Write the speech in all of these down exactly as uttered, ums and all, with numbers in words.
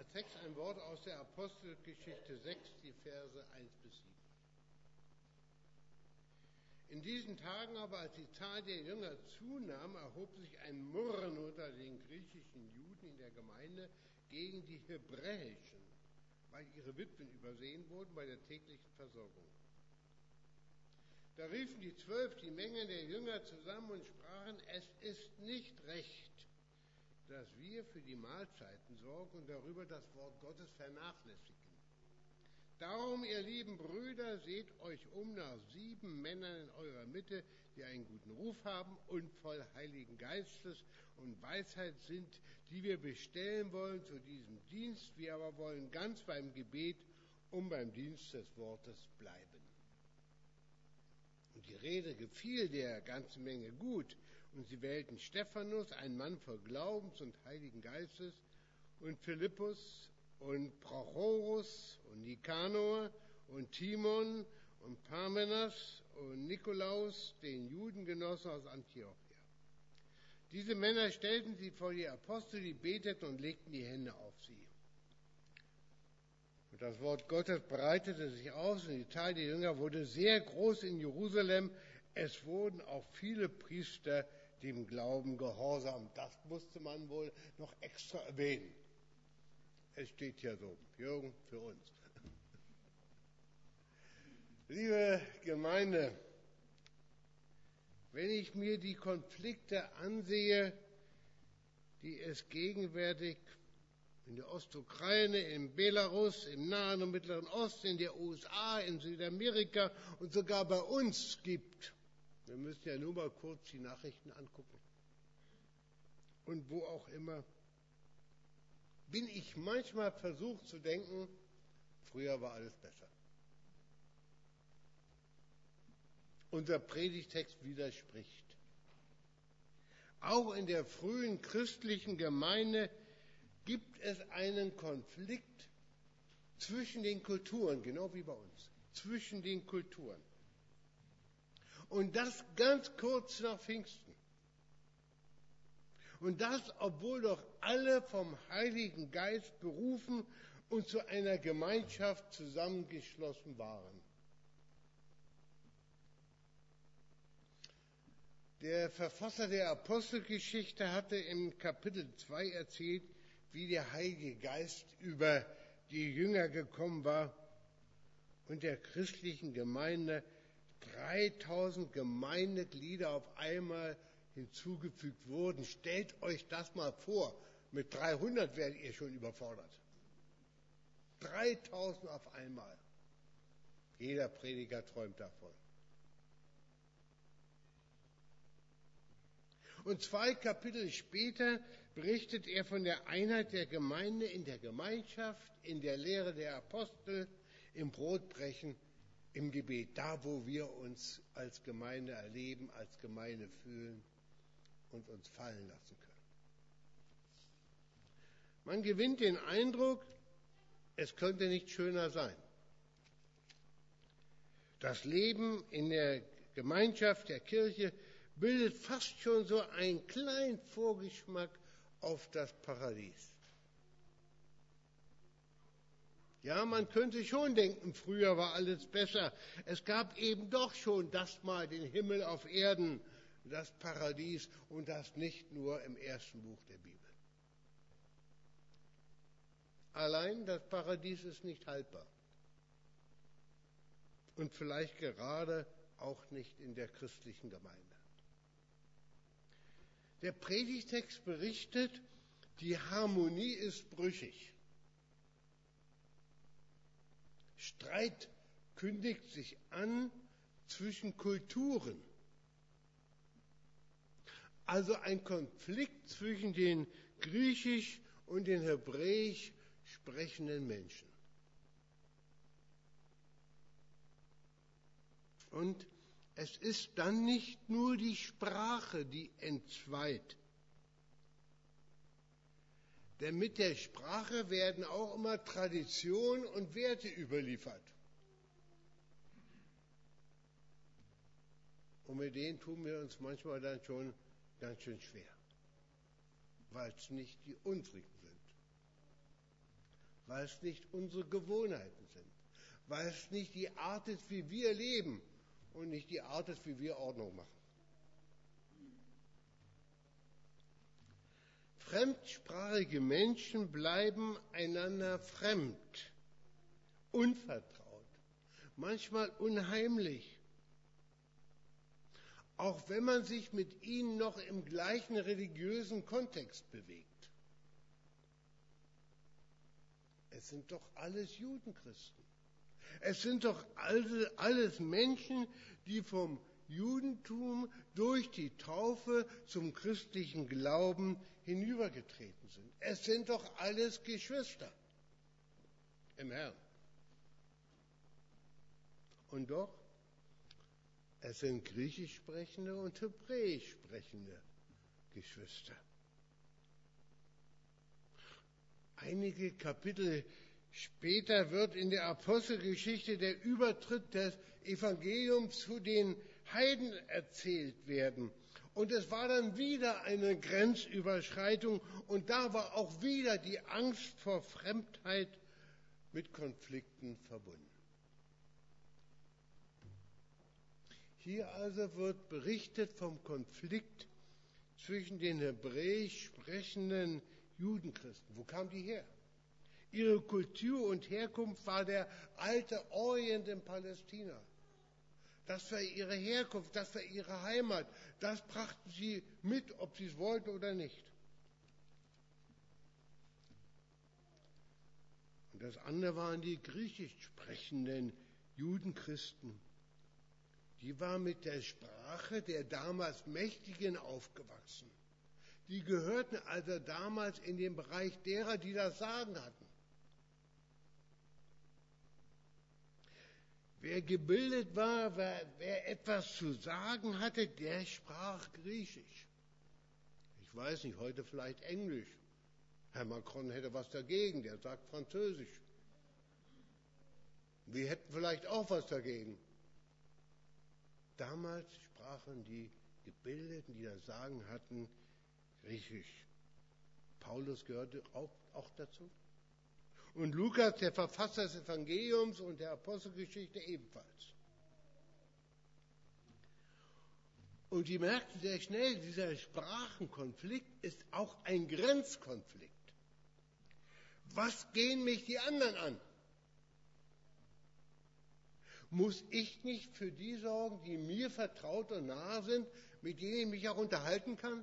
Text ein Wort aus der Apostelgeschichte sechs, die Verse eins bis sieben. In diesen Tagen aber, als die Zahl der Jünger zunahm, erhob sich ein Murren unter den griechischen Juden in der Gemeinde gegen die hebräischen, weil ihre Witwen übersehen wurden bei der täglichen Versorgung. Da riefen die Zwölf die Menge der Jünger zusammen und sprachen: Es ist nicht recht, dass wir für die Mahlzeiten sorgen und darüber das Wort Gottes vernachlässigen. Darum, ihr lieben Brüder, seht euch um nach sieben Männern in eurer Mitte, die einen guten Ruf haben und voll Heiligen Geistes und Weisheit sind, die wir bestellen wollen zu diesem Dienst. Wir aber wollen ganz beim Gebet und beim Dienst des Wortes bleiben. Und die Rede gefiel der ganzen Menge gut, und sie wählten Stephanus, einen Mann voll Glaubens und Heiligen Geistes, und Philippus und Prochorus und Nikanor und Timon und Parmenas und Nikolaus, den Judengenossen aus Antiochia. Diese Männer stellten sie vor die Apostel, die beteten und legten die Hände auf sie. Und das Wort Gottes breitete sich aus und die Zahl der Jünger wurde sehr groß in Jerusalem. Es wurden auch viele Priester dem Glauben gehorsam. Das musste man wohl noch extra erwähnen. Es steht ja so, Jürgen, für uns. Liebe Gemeinde, wenn ich mir die Konflikte ansehe, die es gegenwärtig in der Ostukraine, in Belarus, im Nahen und Mittleren Osten, in der U S A, in Südamerika und sogar bei uns gibt. Wir müssen ja nur mal kurz die Nachrichten angucken. Und wo auch immer, bin ich manchmal versucht zu denken, früher war alles besser. Unser Predigtext widerspricht. Auch in der frühen christlichen Gemeinde gibt es einen Konflikt zwischen den Kulturen, genau wie bei uns, zwischen den Kulturen. Und das ganz kurz nach Pfingsten. Und das, obwohl doch alle vom Heiligen Geist berufen und zu einer Gemeinschaft zusammengeschlossen waren. Der Verfasser der Apostelgeschichte hatte im Kapitel zwei erzählt, wie der Heilige Geist über die Jünger gekommen war und der christlichen Gemeinde dreitausend Gemeindeglieder auf einmal hinzugefügt wurden. Stellt euch das mal vor, mit dreihundert werdet ihr schon überfordert. dreitausend auf einmal. Jeder Prediger träumt davon. Und zwei Kapitel später berichtet er von der Einheit der Gemeinde in der Gemeinschaft, in der Lehre der Apostel, im Brotbrechen, im Gebet, da wo wir uns als Gemeinde erleben, als Gemeinde fühlen und uns fallen lassen können. Man gewinnt den Eindruck, es könnte nicht schöner sein. Das Leben in der Gemeinschaft der Kirche bildet fast schon so einen kleinen Vorgeschmack auf das Paradies. Ja, man könnte schon denken, früher war alles besser. Es gab eben doch schon das mal, den Himmel auf Erden, das Paradies, und das nicht nur im ersten Buch der Bibel. Allein das Paradies ist nicht haltbar. Und vielleicht gerade auch nicht in der christlichen Gemeinde. Der Predigtext berichtet, die Harmonie ist brüchig. Streit kündigt sich an zwischen Kulturen. Also ein Konflikt zwischen den griechisch und den hebräisch sprechenden Menschen. Und es ist dann nicht nur die Sprache, die entzweit. Denn mit der Sprache werden auch immer Traditionen und Werte überliefert. Und mit denen tun wir uns manchmal dann schon ganz schön schwer, weil es nicht die unsrigen sind. weil es nicht unsere Gewohnheiten sind, weil es nicht die Art ist, wie wir leben und nicht die Art ist, wie wir Ordnung machen. Fremdsprachige Menschen bleiben einander fremd, unvertraut, manchmal unheimlich, auch wenn man sich mit ihnen noch im gleichen religiösen Kontext bewegt. Es sind doch alles Judenchristen. Es sind doch alle, alles Menschen, die vom Judentum durch die Taufe zum christlichen Glauben hinübergetreten sind. Es sind doch alles Geschwister im Herrn. Und doch, es sind griechisch sprechende und hebräisch sprechende Geschwister. Einige Kapitel später wird in der Apostelgeschichte der Übertritt des Evangeliums zu den Heiden erzählt werden. Und es war dann wieder eine Grenzüberschreitung und da war auch wieder die Angst vor Fremdheit mit Konflikten verbunden. Hier also wird berichtet vom Konflikt zwischen den hebräisch sprechenden Judenchristen. Wo kamen die her? Ihre Kultur und Herkunft war der alte Orient in Palästina. Das war ihre Herkunft, das war ihre Heimat. Das brachten sie mit, ob sie es wollten oder nicht. Und das andere waren die griechisch sprechenden Judenchristen. Die waren mit der Sprache der damals Mächtigen aufgewachsen. Die gehörten also damals in den Bereich derer, die das Sagen hatten. Wer gebildet war, wer, wer etwas zu sagen hatte, der sprach Griechisch. Ich weiß nicht, heute vielleicht Englisch. Herr Macron hätte was dagegen, der sagt Französisch. Wir hätten vielleicht auch was dagegen. Damals sprachen die Gebildeten, die das Sagen hatten, Griechisch. Paulus gehörte auch, auch dazu. Und Lukas, der Verfasser des Evangeliums und der Apostelgeschichte, ebenfalls. Und die merkten sehr schnell, dieser Sprachenkonflikt ist auch ein Grenzkonflikt. Was gehen mich die anderen an? Muss ich nicht für die sorgen, die mir vertraut und nahe sind, mit denen ich mich auch unterhalten kann?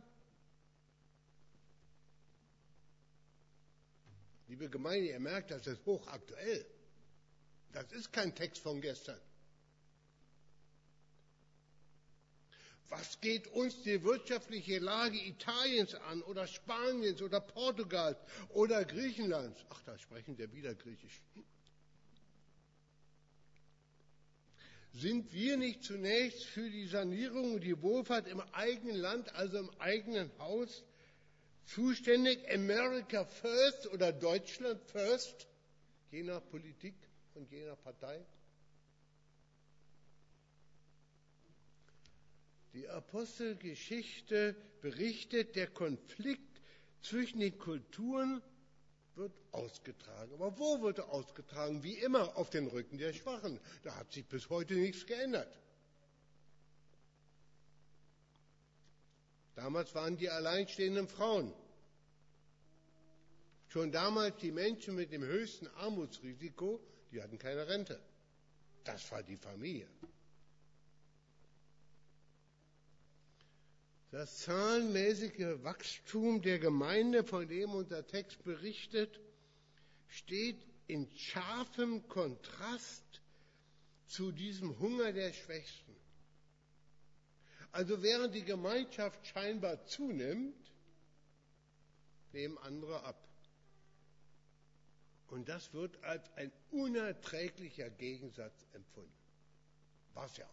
Liebe Gemeinde, ihr merkt, das ist hochaktuell. Das ist kein Text von gestern. Was geht uns die wirtschaftliche Lage Italiens an oder Spaniens oder Portugals oder Griechenlands? Ach, da sprechen wir wieder Griechisch. Sind wir nicht zunächst für die Sanierung und die Wohlfahrt im eigenen Land, also im eigenen Haus, zuständig? America first oder Deutschland first? Je nach Politik und je nach Partei. Die Apostelgeschichte berichtet, der Konflikt zwischen den Kulturen wird ausgetragen. Aber wo wird er ausgetragen? Wie immer auf den Rücken der Schwachen. Da hat sich bis heute nichts geändert. Damals waren die alleinstehenden Frauen. Schon damals die Menschen mit dem höchsten Armutsrisiko, die hatten keine Rente. Das war die Familie. Das zahlenmäßige Wachstum der Gemeinde, von dem unser Text berichtet, steht in scharfem Kontrast zu diesem Hunger der Schwächsten. Also während die Gemeinschaft scheinbar zunimmt, nehmen andere ab. Und das wird als ein unerträglicher Gegensatz empfunden. War es ja auch.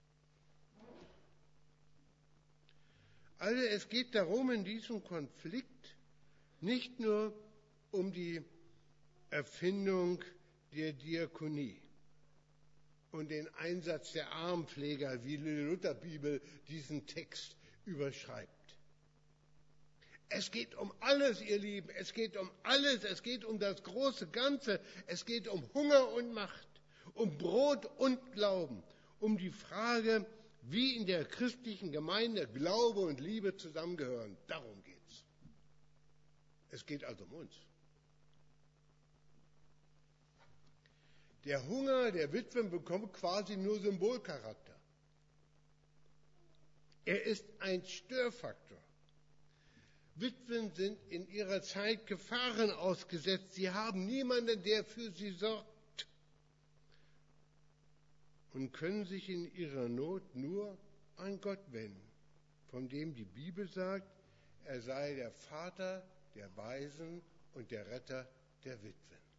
Also es geht darum, in diesem Konflikt nicht nur um die Erfindung der Diakonie und den Einsatz der Armenpfleger, wie die Lutherbibel diesen Text überschreibt. Es geht um alles, ihr Lieben. Es geht um alles. Es geht um das große Ganze. Es geht um Hunger und Macht, um Brot und Glauben, um die Frage, wie in der christlichen Gemeinde Glaube und Liebe zusammengehören. Darum geht's. Es geht also um uns. Der Hunger der Witwen bekommt quasi nur Symbolcharakter. Er ist ein Störfaktor. Witwen sind in ihrer Zeit Gefahren ausgesetzt. Sie haben niemanden, der für sie sorgt. Und können sich in ihrer Not nur an Gott wenden, von dem die Bibel sagt, er sei der Vater der Waisen und der Retter der Witwen.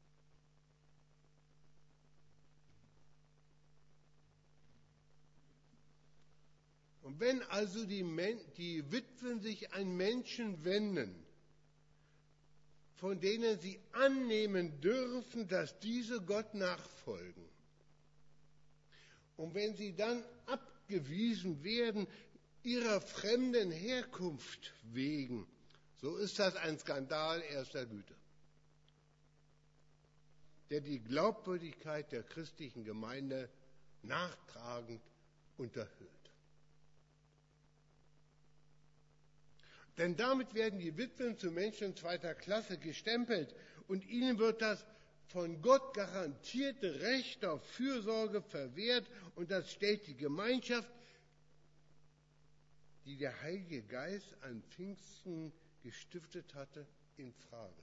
Und wenn also die, Men- die Witwen sich an Menschen wenden, von denen sie annehmen dürfen, dass diese Gott nachfolgen, und wenn sie dann abgewiesen werden, ihrer fremden Herkunft wegen, so ist das ein Skandal erster Güte, der die Glaubwürdigkeit der christlichen Gemeinde nachtragend unterhöht. Denn damit werden die Witwen zu Menschen zweiter Klasse gestempelt und ihnen wird das von Gott garantierte Recht auf Fürsorge verwehrt und das stellt die Gemeinschaft, die der Heilige Geist an Pfingsten gestiftet hatte, in Frage.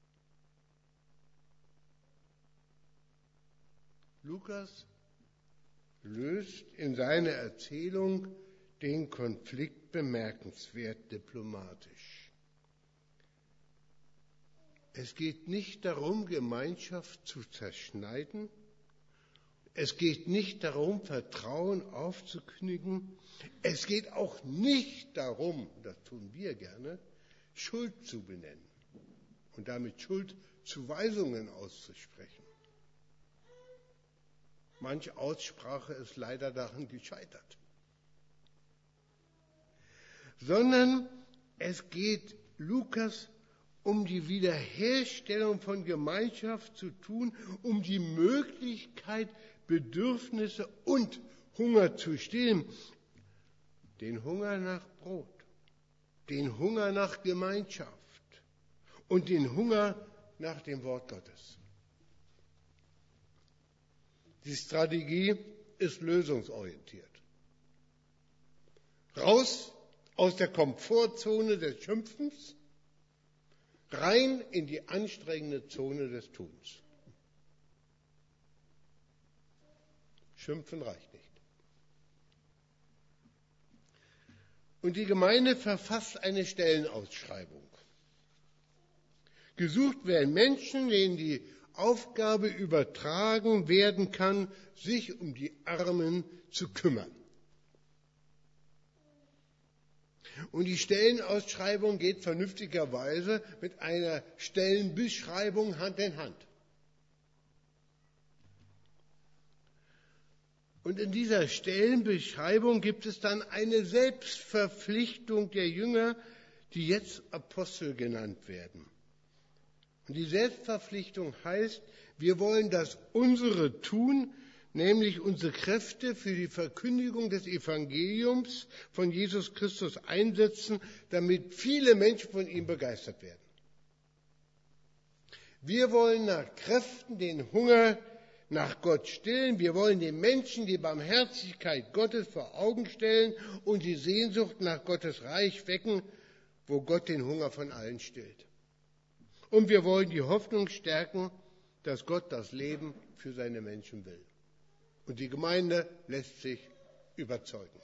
Lukas löst in seiner Erzählung den Konflikt bemerkenswert diplomatisch. Es geht nicht darum, Gemeinschaft zu zerschneiden. Es geht nicht darum, Vertrauen aufzukündigen. Es geht auch nicht darum, das tun wir gerne, Schuld zu benennen und damit Schuldzuweisungen auszusprechen. Manche Aussprache ist leider daran gescheitert. Sondern es geht Lukas um die Wiederherstellung von Gemeinschaft zu tun, um die Möglichkeit, Bedürfnisse und Hunger zu stillen. Den Hunger nach Brot, den Hunger nach Gemeinschaft und den Hunger nach dem Wort Gottes. Die Strategie ist lösungsorientiert. Raus aus der Komfortzone des Schimpfens, rein in die anstrengende Zone des Tuns. Schimpfen reicht nicht. Und die Gemeinde verfasst eine Stellenausschreibung. Gesucht werden Menschen, denen die Aufgabe übertragen werden kann, sich um die Armen zu kümmern. Und die Stellenausschreibung geht vernünftigerweise mit einer Stellenbeschreibung Hand in Hand. Und in dieser Stellenbeschreibung gibt es dann eine Selbstverpflichtung der Jünger, die jetzt Apostel genannt werden. Und die Selbstverpflichtung heißt, wir wollen das unsere tun, nämlich unsere Kräfte für die Verkündigung des Evangeliums von Jesus Christus einsetzen, damit viele Menschen von ihm begeistert werden. Wir wollen nach Kräften den Hunger nach Gott stillen. Wir wollen den Menschen die Barmherzigkeit Gottes vor Augen stellen und die Sehnsucht nach Gottes Reich wecken, wo Gott den Hunger von allen stillt. Und wir wollen die Hoffnung stärken, dass Gott das Leben für seine Menschen will. Und die Gemeinde lässt sich überzeugen.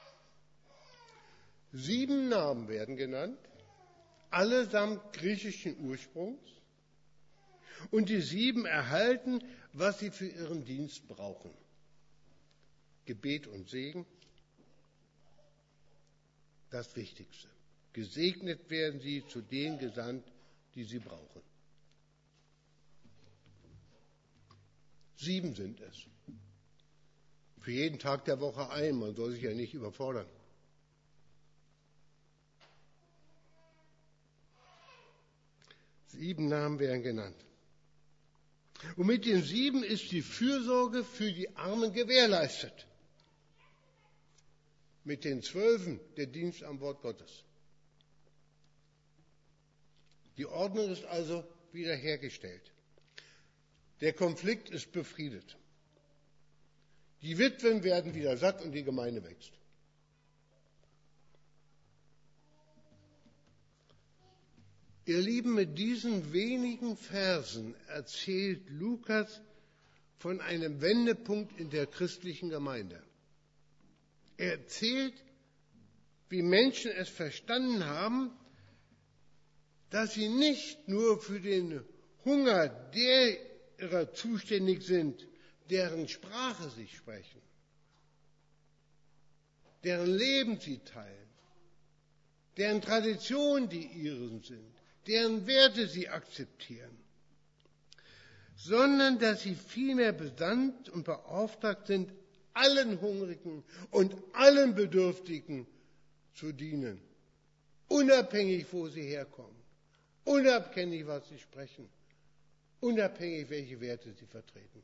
Sieben Namen werden genannt, allesamt griechischen Ursprungs. Und die sieben erhalten, was sie für ihren Dienst brauchen. Gebet und Segen, das Wichtigste. Gesegnet werden sie, zu denen gesandt, die sie brauchen. Sieben sind es. Für jeden Tag der Woche ein, man soll sich ja nicht überfordern. Sieben Namen werden genannt. Und mit den sieben ist die Fürsorge für die Armen gewährleistet. Mit den zwölfen der Dienst am Wort Gottes. Die Ordnung ist also wiederhergestellt. Der Konflikt ist befriedet. Die Witwen werden wieder satt und die Gemeinde wächst. Ihr Lieben, mit diesen wenigen Versen erzählt Lukas von einem Wendepunkt in der christlichen Gemeinde. Er erzählt, wie Menschen es verstanden haben, dass sie nicht nur für den Hunger derer zuständig sind, deren Sprache sie sprechen, deren Leben sie teilen, deren Traditionen die ihren sind, deren Werte sie akzeptieren, sondern dass sie vielmehr besandt und beauftragt sind, allen Hungrigen und allen Bedürftigen zu dienen, unabhängig, wo sie herkommen, unabhängig, was sie sprechen, unabhängig, welche Werte sie vertreten.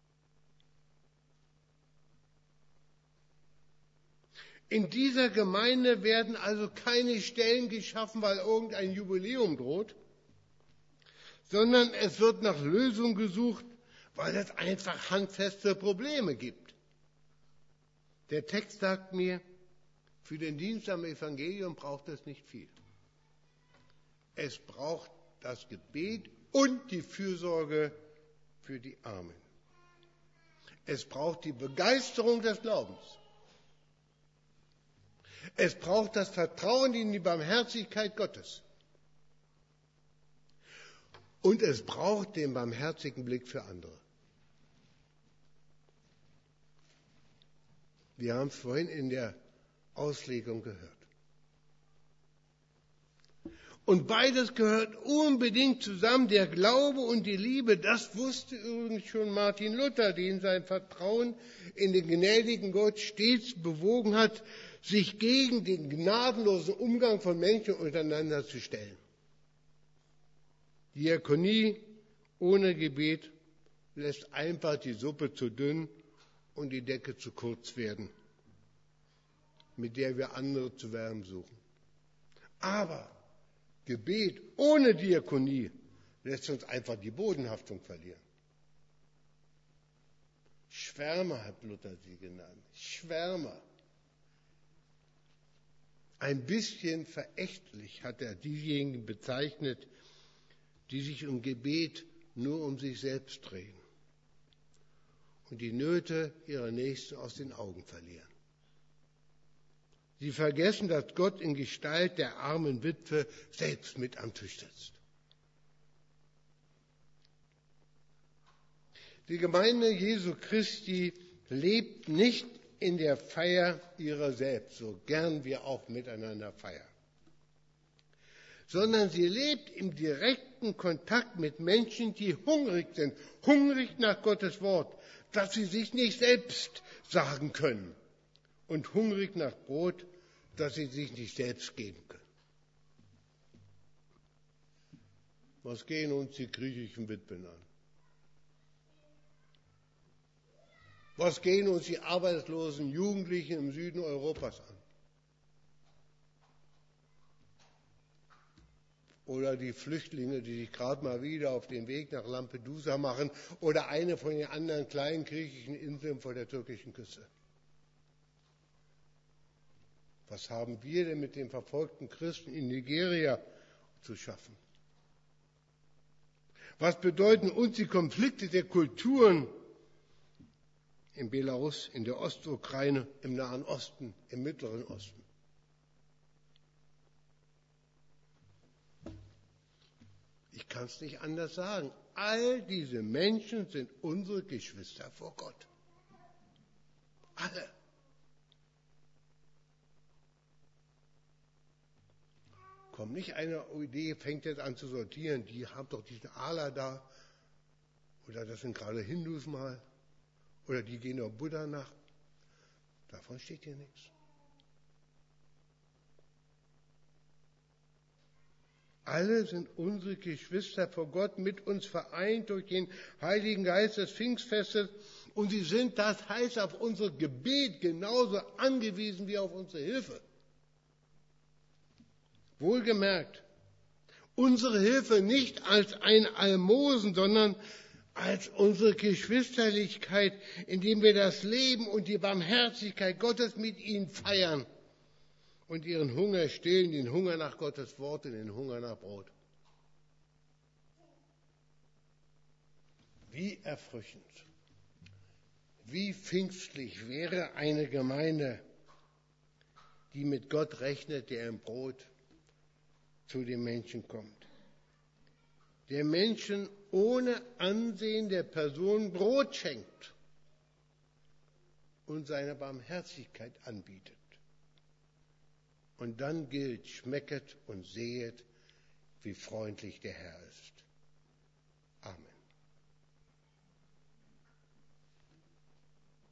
In dieser Gemeinde werden also keine Stellen geschaffen, weil irgendein Jubiläum droht, sondern es wird nach Lösungen gesucht, weil es einfach handfeste Probleme gibt. Der Text sagt mir, für den Dienst am Evangelium braucht es nicht viel. Es braucht das Gebet und die Fürsorge für die Armen. Es braucht die Begeisterung des Glaubens. Es braucht das Vertrauen in die Barmherzigkeit Gottes. Und es braucht den barmherzigen Blick für andere. Wir haben es vorhin in der Auslegung gehört. Und beides gehört unbedingt zusammen, der Glaube und die Liebe. Das wusste übrigens schon Martin Luther, den sein Vertrauen in den gnädigen Gott stets bewogen hat, sich gegen den gnadenlosen Umgang von Menschen untereinander zu stellen. Diakonie ohne Gebet lässt einfach die Suppe zu dünn und die Decke zu kurz werden, mit der wir andere zu wärmen suchen. Aber Gebet ohne Diakonie lässt uns einfach die Bodenhaftung verlieren. Schwärmer hat Luther sie genannt. Schwärmer. Ein bisschen verächtlich hat er diejenigen bezeichnet, die sich im Gebet nur um sich selbst drehen und die Nöte ihrer Nächsten aus den Augen verlieren. Sie vergessen, dass Gott in Gestalt der armen Witwe selbst mit am Tisch sitzt. Die Gemeinde Jesu Christi lebt nicht in der Feier ihrer selbst, so gern wir auch miteinander feiern, sondern sie lebt im direkten Kontakt mit Menschen, die hungrig sind, hungrig nach Gottes Wort, dass sie sich nicht selbst sagen können, und hungrig nach Brot, das sie sich nicht selbst geben können. Was gehen uns die griechischen Witwen an? Was gehen uns die arbeitslosen Jugendlichen im Süden Europas an? Oder die Flüchtlinge, die sich gerade mal wieder auf den Weg nach Lampedusa machen oder eine von den anderen kleinen griechischen Inseln vor der türkischen Küste. Was haben wir denn mit den verfolgten Christen in Nigeria zu schaffen? Was bedeuten uns die Konflikte der Kulturen in Belarus, in der Ostukraine, im Nahen Osten, im Mittleren Osten? Ich kann es nicht anders sagen. All diese Menschen sind unsere Geschwister vor Gott. Alle. Kommt nicht eine Idee, fängt jetzt an zu sortieren, die haben doch diesen Allah da, oder das sind gerade Hindus mal, oder die gehen auf Buddha nach. Davon steht hier nichts. Alle sind unsere Geschwister vor Gott, mit uns vereint durch den Heiligen Geist des Pfingstfestes. Und sie sind, das heißt, auf unser Gebet genauso angewiesen wie auf unsere Hilfe. Wohlgemerkt, unsere Hilfe nicht als ein Almosen, sondern als unsere Geschwisterlichkeit, indem wir das Leben und die Barmherzigkeit Gottes mit ihnen feiern und ihren Hunger stillen, den Hunger nach Gottes Wort und den Hunger nach Brot. Wie erfrischend, wie pfingstlich wäre eine Gemeinde, die mit Gott rechnet, der im Brot zu den Menschen kommt. Der Menschen ohne Ansehen der Person Brot schenkt und seine Barmherzigkeit anbietet. Und dann gilt, schmecket und sehet, wie freundlich der Herr ist. Amen.